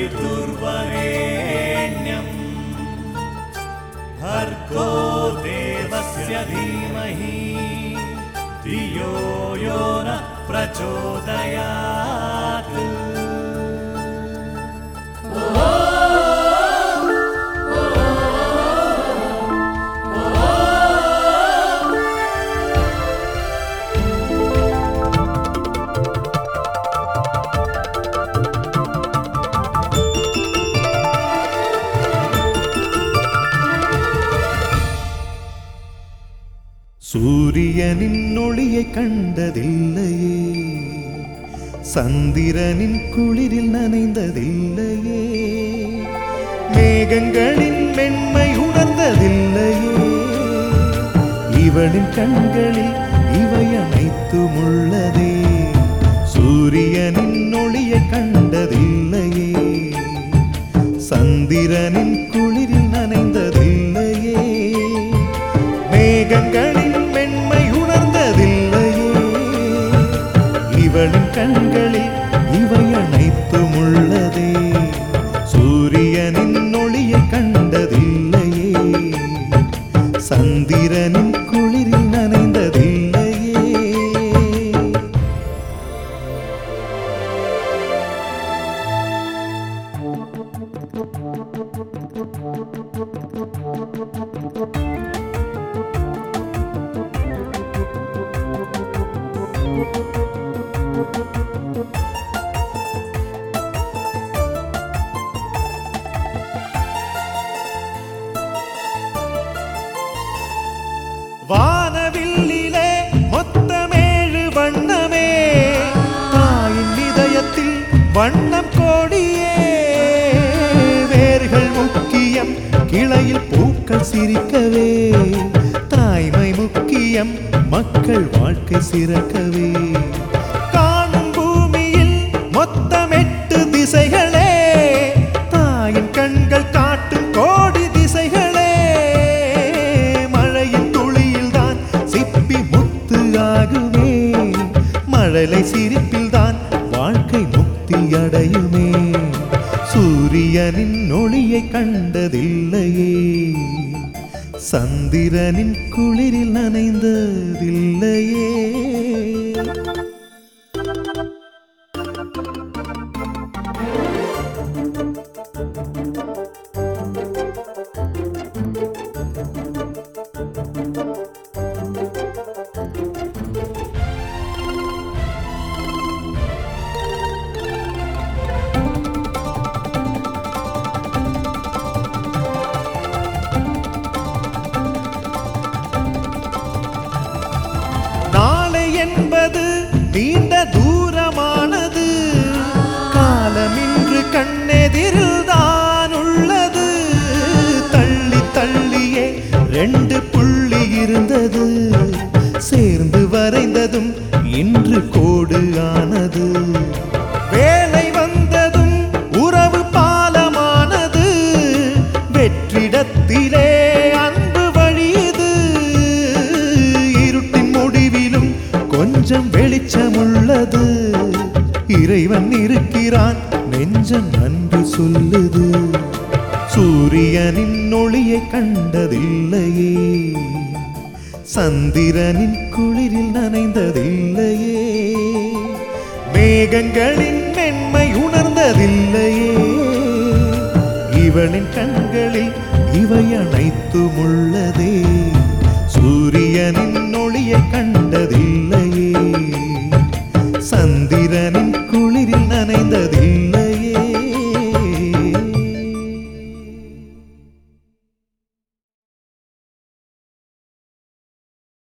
सवितुर्वरेण्यं भर्गो देवस्य धीमहि धियो यो नः प्रचोदयात्। சூரியனின் ஒளியை கண்டதில்லையே, சந்திரனின் குளிரில் நனைந்ததில்லையே, மேகங்களின் மென்மை உணர்ந்ததில்லையே, இவளின் கண்களில் இவை அனைத்தும் உள்ளதே. சூரியனின் ஒளியை கண்டதில்லையே, சந்திரனின் குளிரில் நனைந்ததில்லையே, மேகங்களின் மென்மை உணர்ந்ததில்லையே, இவளின் கண்களில் இவை அனைத்தும் உள்ளதே. சூரியனின் ஒளியை கண்டதில்லையே, சந்திரனின் குளிரில் நனைந்ததில்லையே. வானவில்லிலே மொத்தமேழு வண்ணமே, தாயின் இதயத்தில் வண்ணம் கோடியே. வேர்கள் முக்கியம், கிளையில் பூக்கள் சிரிக்கவே, தாய்மை முக்கியம், மக்கள் வாழ்க்கை சிறக்கவே. காணும் பூமியில் மொத்தம் 8 திசைகளே, தாயின் கண்கள் காட்டும் கோடி திசைகளே. மழையின் துளியில் தான் சிப்பி முத்து ஆகுமே, மழலை சிரிப்பில் தான் வாழ்க்கை முக்தி அடையுமே. சூரியனின் ஒளியை கண்டதில்லையே, சந்திரனின் குளிரில் நனைந்ததில்லையே. என்பது நீண்ட தூரமானது, காலமின்று கண்ணெதிரில் தான் உள்ளது. தள்ளி தள்ளியே 2 புள்ளி இருந்தது, சேர்ந்து வரைந்ததும் இன்று கோடு ஆனது. வேலை வந்ததும் உறவு பாலமானது, வெற்றிடத்திலே அன்பு வழியுது. இருட்டின் முடிவிலும் கொஞ்சம் வெளிச்சம் உள்ளது, இறைவன் இருக்கிறான் நெஞ்சம் நன்றி சொல்லுது. சூரியனின் ஒளியை கண்டதில்லையே, சந்திரனின் குளிரில் நனைந்ததில்லையே, மேகங்களின் மென்மை உணர்ந்ததில்லையே, இவளின் கண்களில் இவை அனைத்தும் உள்ளதே. சூரியனின் ஒளியை கண்டதில்லையே, சந்திரனின் குளிரில் நனைந்ததில்லையே.